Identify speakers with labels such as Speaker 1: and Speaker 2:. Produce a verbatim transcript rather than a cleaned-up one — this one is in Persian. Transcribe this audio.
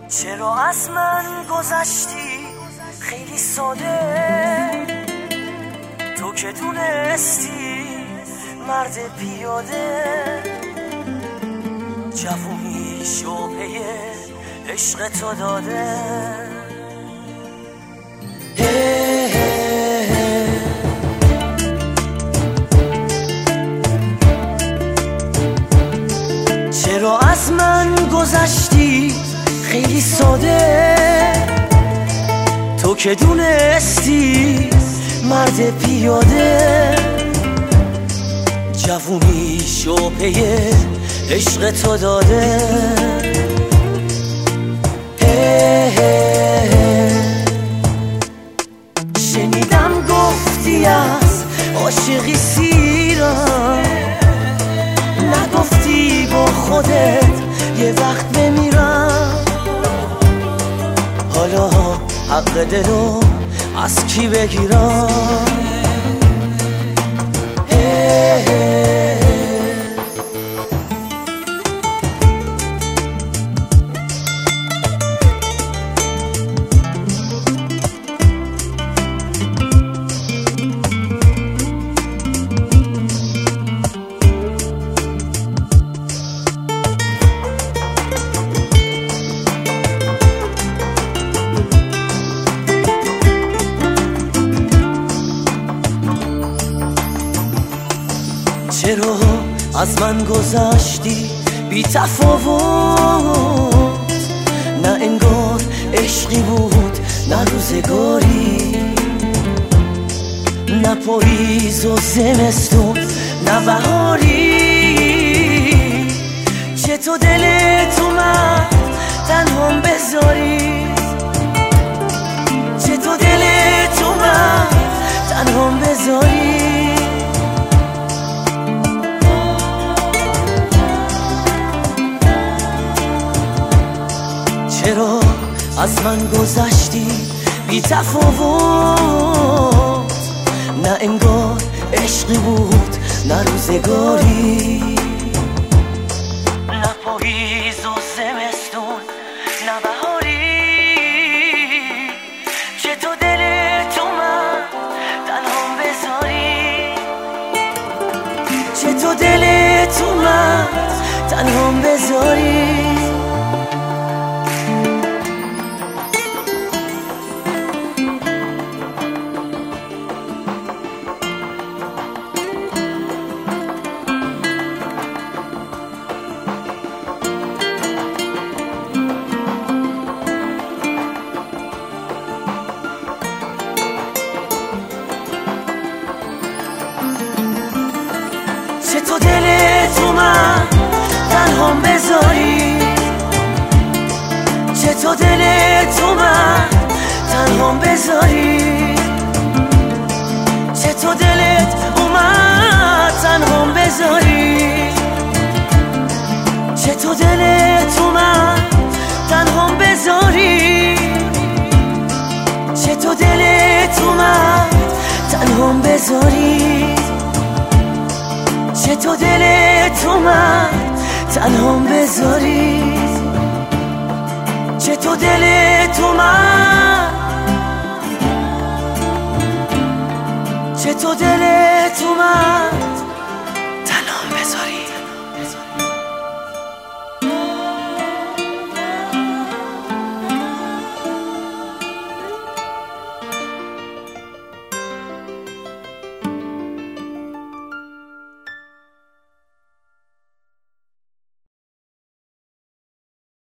Speaker 1: چرا از من گذشتی خیلی ساده، تو که دونستی مرد پیاده، جوونی شبهه عشق تو داده. چرا از من گذشتی خیلی ساده، تو که دونستی مرد پیاده، جوونی شبهه عشق تو داده. شنیدم گفتی از عاشقی سیرم، نگفتی با خودت یه وقت بمیرم. حالا حق دلو از کی بگیرم؟ چرا از من گذشتی بی تفاوت، نه انگار عشقی بود نه روزگاری، نه پاییز و زمستون نه بهاری. چطور دلت اومد تنهام بذاری، چطور دلت اومد تنهام بذاری. چرا از من گذشتی بی تفاوت، نه انگار عشقی بود نه روزگاری، نه پاییز و زمستون نه بهاری. چطور دلت اومد تنهام بذاری، چطور دلت اومد تنهام بذاری. چطور دلت اومد تنهام بذاری، چطور دلت اومد تنهام بذاری، چطور دلت اومد تنهام بذاری، چطور دلت اومد تنهام بذاری، چطور دلت اومد تنهام بذاری، چطور دلت اومد تنهام بذاری، چطور دلت اومد، چطور دلت اومد